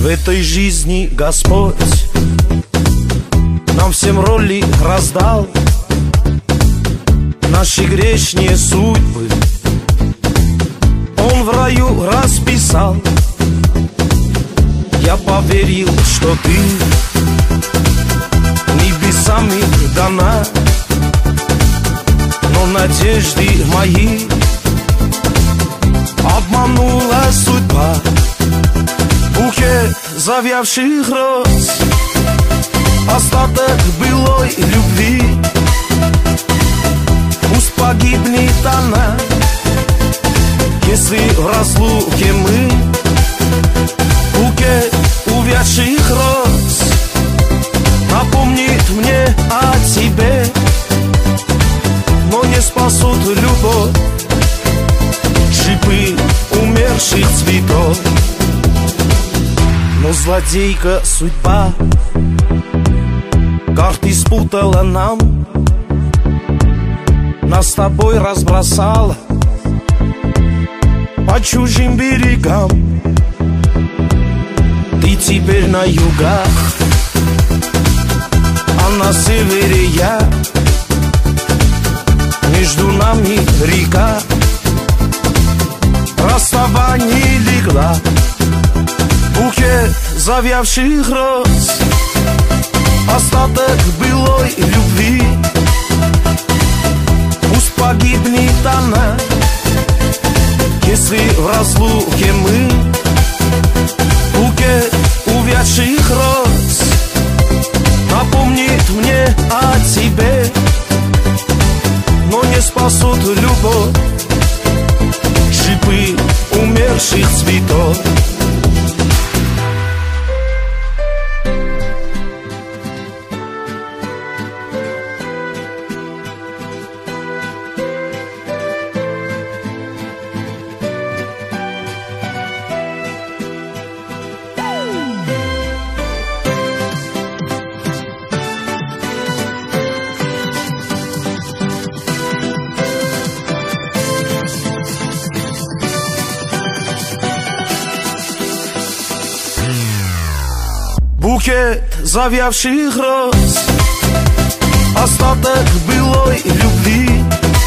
этой жизни Господь нам всем роли раздал, наши грешные судьбы Он в раю расписал. Я поверил, что ты небесами дана, но надежды мои обманула судьба. Букет завявших роз, остаток былой любви, пусть погибнет она, если в разлуке мы. Букет увядших роз напомнит мне о тебе, но не спасут любовь шипы умерших цветов. Но злодейка судьба карты спутала нам, нас с тобой разбросала по чужим берегам. Ты теперь на югах, а на севере я. Между нами река, расставание легла. Букет завявших роз, остаток былой любви, пусть погибнет она, если в разлуке мы. Букет увядших роз напомнит мне о тебе, но не спасут любовь шипы умерших цветов. Букет завявших роз, остаток былой любви,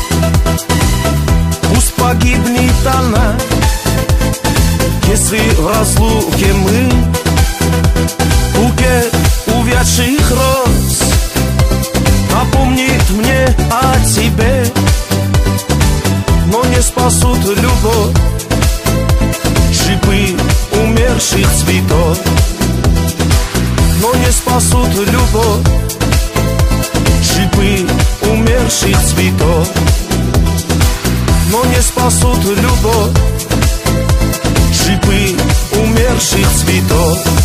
пусть погибнет она, если в разлуке мы. Букет увядших роз напомнит мне о тебе, но не спасут любовь шипы умерших цветов. Но не спасут любовь шипы умерших цветов. Но не спасут любовь шипы умерших цветов.